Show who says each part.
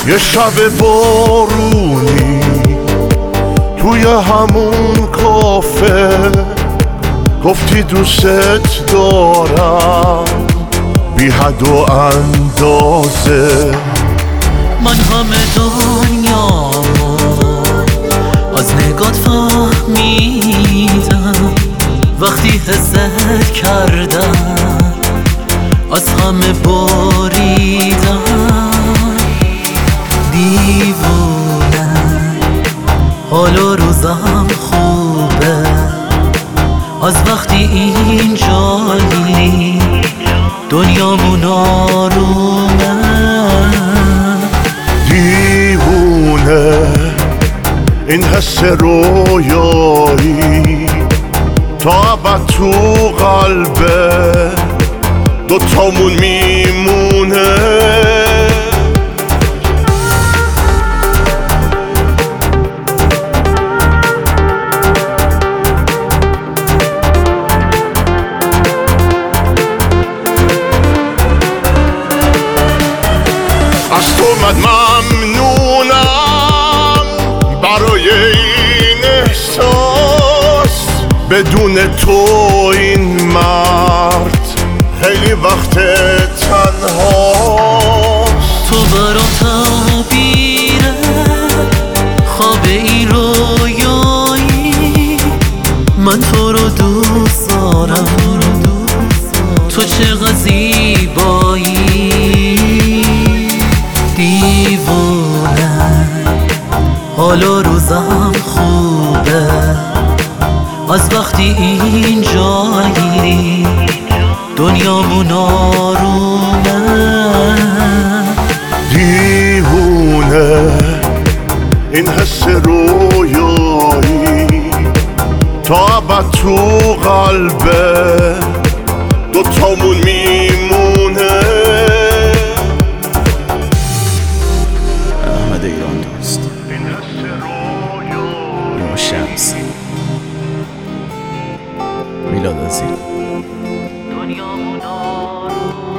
Speaker 1: یه شب بارونی توی همون کافه گفتی دوست دارم بی حد و اندازه.
Speaker 2: من همه دنیامو از نگات فهمیدم، وقتی حست کردم از همه بریدم. دیوونم حال و روزم خوبه از وقتی اینجایی دنیامون آرومه.
Speaker 1: دیوونه این حس رویایی تا ابد تو قلبه دوتامون میمونه. از تو ممنونم برای این احساس، بدون تو این مرد خیلی وقت تنهاست.
Speaker 2: تو برام تعبیره خواب این رویایی، من تو رو دوست دارم، تو چقدر زیبایی. دیوونه حال و روزم خوبه از وقتی اینجایی دنیامون آرومه.
Speaker 1: دیوونه این حس رویایی تا ابد تو قلبه دوتامون میمونه.
Speaker 3: احمد ایران دوست، نیما شمس، میلاد عزیز.
Speaker 2: دنیامون آرومه.